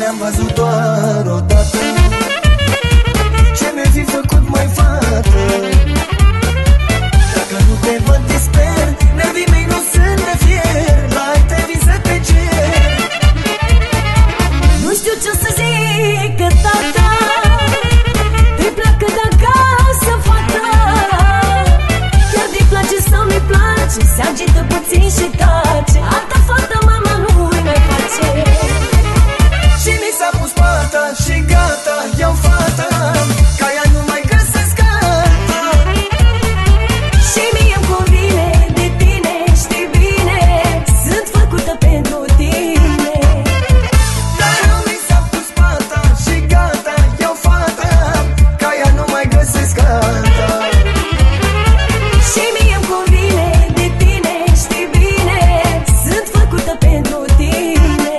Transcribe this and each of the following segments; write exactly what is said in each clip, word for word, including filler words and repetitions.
te-am văzut doar odată. Ce mi-ai fi făcut, mai fată? Dacă nu te văd, disper, nervii mei nu sunt de fier, la alte vise te cer. Nu știu ce să zic, că tata te pleacă de acasă, fata. Chiar de-i place sau nu-i place, se agită puțin și tace. Alta fată mama nu-i mai face. Și mi s-a pus pata și gata, iau fata, ca ea nu mai găsesc alta. Și mie-mi convine de tine, știi bine, sunt făcută pentru tine. Dar nu mi s-a pus pata și gata, iau fata, ca ea nu mai găsesc alta. Și mie-mi convine de tine, știi bine, sunt făcută pentru tine.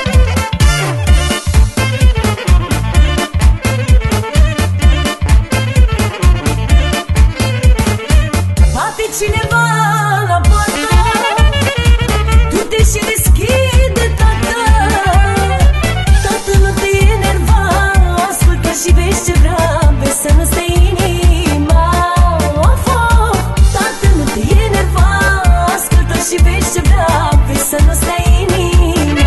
Bate cineva la poartă, du-te și deschide, tată. Tată, nu te enerva, ascultă și vezi ce vrea, vezi să nu stai inima. Of, of. Tată, nu te enerva, ascultă și vezi ce vrea, vezi să nu stai inima.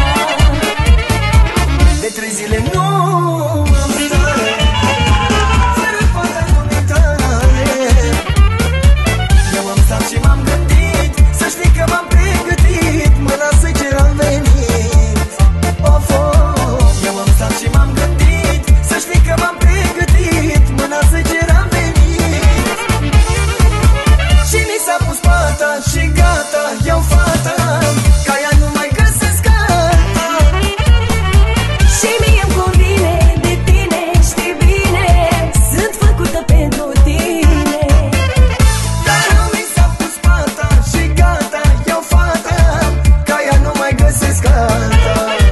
De trei zile nu am stare, fără fata dumitale. Eu am stat și m-am gândit, să știi că m-am pregătit, mâna să cer am venit. Of, of. Eu am stat și m-am gândit, să știi că m-am pregătit, mâna să cer am venit. Și mi s-a pus pata și gata, iau fata, ca ea nu mai găsesc alta. Și mie-mi convine de tine, știi bine, sunt făcută pentru tine. Dar nu mi s-a pus pata și gata, iau fata, ca ea nu mai găsesc alta.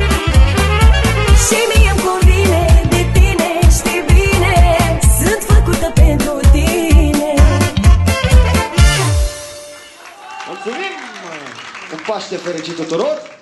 Și mie-mi convine de tine, știi bine, sunt făcută pentru tine. Mulțumim! Un Paște fericit tuturor!